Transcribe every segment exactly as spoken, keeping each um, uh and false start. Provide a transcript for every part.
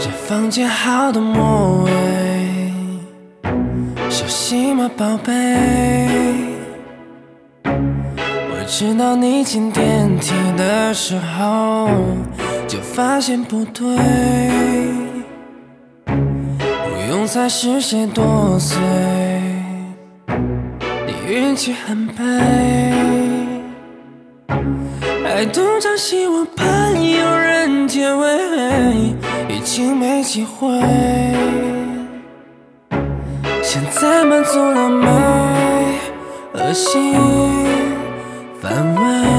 这房间好多魔味，小心吗，宝贝？我知道你进电梯的时候就发现不对，不用猜是谁多嘴，你运气很背。爱东张西望，盼有人解围，已经没机会。现在满足了美，恶心范围，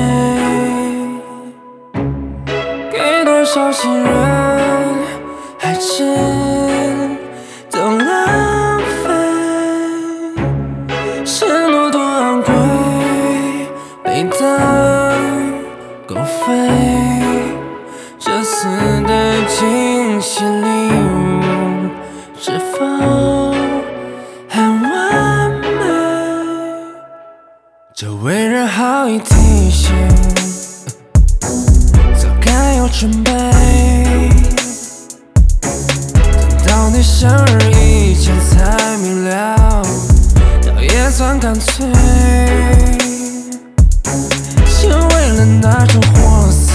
给多少信任还真都浪费，承诺多昂贵，被当狗吠，这次的惊喜礼物是否很完美？这位人好意提醒，早该有准备，等到你生日以前才明了，倒也算干脆。先为了那种货色，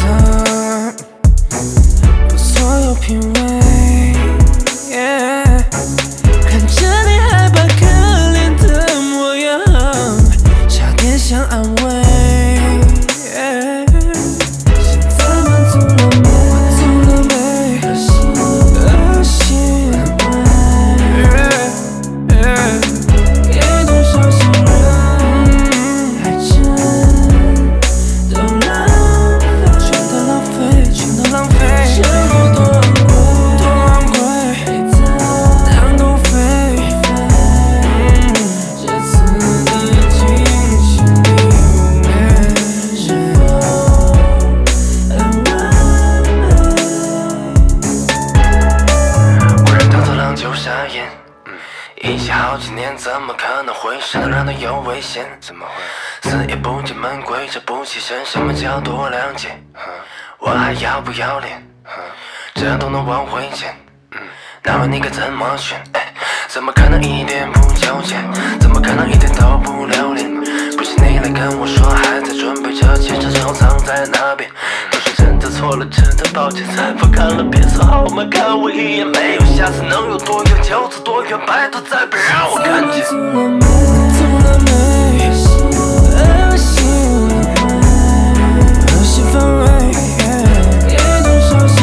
不错有品味。Yeah, 看着你害怕可怜的模样，差点想安慰。Yeah, 现在满足了没？满足了没？恶心，恶心范围。Yeah, yeah, 给多少信任？一起好几年，怎么可能会傻到让它有危险？怎么会？死也不进门，跪着不起身，什么叫多谅解？我还要不要脸？这都能往回捡？那么你该怎么选？怎么可能一点不纠结？怎么可能一点都不留恋？不信你来跟我说，还在准备着，其实收藏在那边。都是真的错了，真的抱歉。采访看了别说好吗？看我一眼，没有下次，能有多远就走多远，拜托再别让我看见。恶心恶心范围，给多少信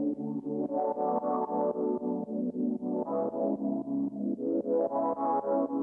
任？Thank you.